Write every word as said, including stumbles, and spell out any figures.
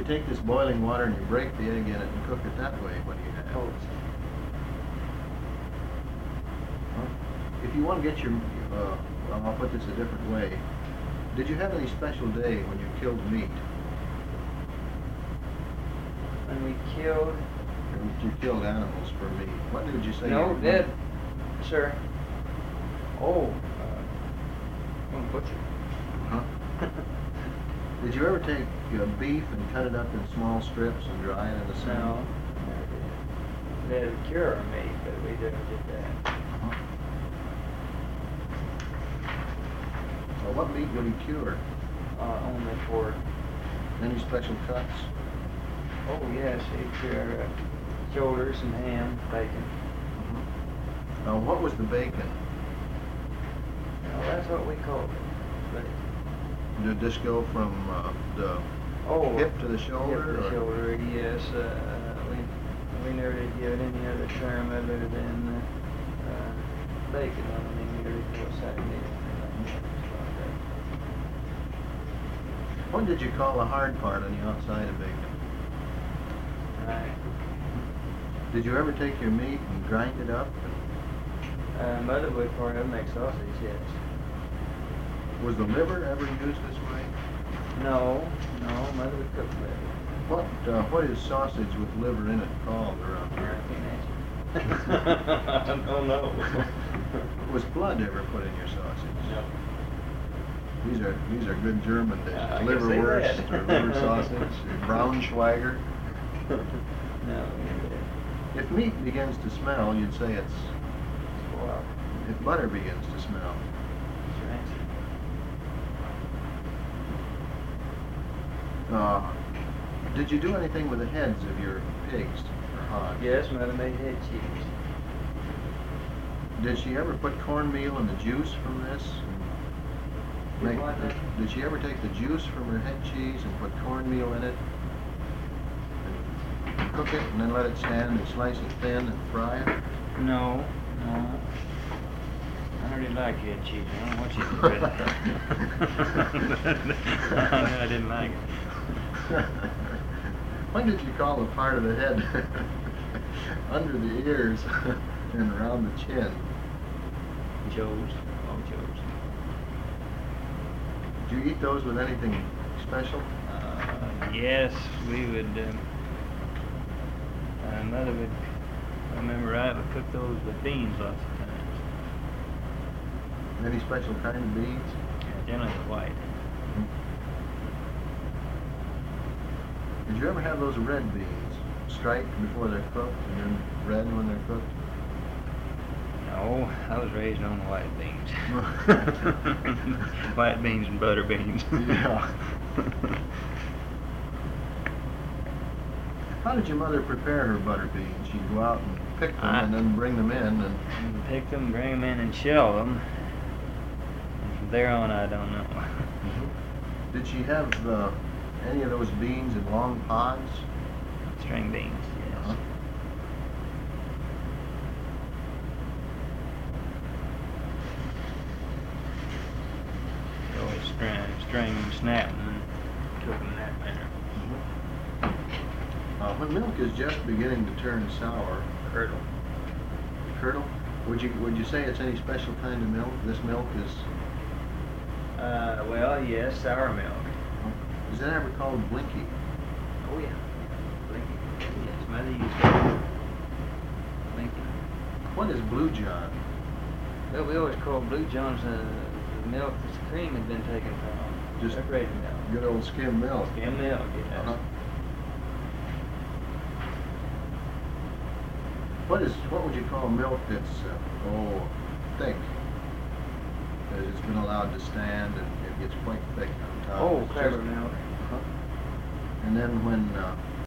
take this boiling water and you break the egg in it and cook it that way, what do you have? Toast. If you want to get your, uh, well, I'll put this a different way. Did you have any special day when you killed meat? When we killed... Or you killed animals for meat. What did you say? No, you dead, sir. Oh, uh, I'm a butcher. Huh? Did you ever take uh, beef and cut it up in small strips and dry it in the sun? No, never did. They had a cure on meat, but we never did that. Uh-huh. Well, what meat would he cure? Uh, only for... Any special cuts? Oh, yes, he'd cure uh, shoulders and ham, bacon. Uh-huh. Now, what was the bacon? Well, that's what we called it. Bacon. Did this go from uh, the Oh, hip to the shoulder? hip to the or? shoulder, yes. Uh, we, we never did give it any other term other than uh, uh, bacon on any merely for side meat. What did you call the hard part on the outside of bacon? Right. Did you ever take your meat and grind it up? Uh, mother would for it make sausage, yes. Was the liver ever used this way? No, no, mother would cook liver. What uh, what is sausage with liver in it called around I here? can't answer. I don't know. Was blood ever put in your sausage? No. These are these are good German dishes. Uh, I can see Liverwurst that. or liver sausage, or Braunschweiger. No, we never did. If meat begins to smell, you'd say it's. Well, If butter begins to smell. it's rancid. Uh, did you do anything with the heads of your pigs or hogs? Yes, mother made head cheese. Did she ever put cornmeal in the juice from this? Did Make- what now? Did she ever take the juice from her head cheese and put cornmeal in it? And cook it and then let it stand and slice it thin and fry it? No, no. I don't really like head cheese. I don't know what she did with it. I didn't like it. What did you call the part of the head under the ears and around the chin? Joe's. Oh, Joe's. Did you eat those with anything special? Uh, yes, we would. Um, uh, mother would. I remember right. Would cook those with beans lots of times. Any special kind of beans? Yeah, generally the white. Did you ever have those red beans striped before they're cooked and then red when they're cooked? No, I was raised on white beans. White beans and butter beans. Yeah. How did your mother prepare her butter beans? She'd go out and pick them I- and then bring them in and... You pick them, bring them in, and shell them. And from there on, I don't know. Did she have uh, any of those beans in long pods? String beans, yes. Uh-huh. You always string, string them, snap them, and cook them in that manner. Uh, when milk is just beginning to turn sour, Curdle. curdle, would you would you say it's any special kind of milk? This milk is... Uh, well, yes, sour milk. Is that ever called blinky? Oh, yeah. Blinky. Yes, mother used to. Blinky. What is Blue John? Well, we always call Blue John's uh, the milk that the cream had been taken from. Just separated milk. Good old skim milk. Skim milk, yes. Uh-huh. What is what would you call milk that's uh, oh thick? That it's been allowed to stand and it gets quite thick on top. Oh, It's clever just- milk. Uh-huh. And then when uh,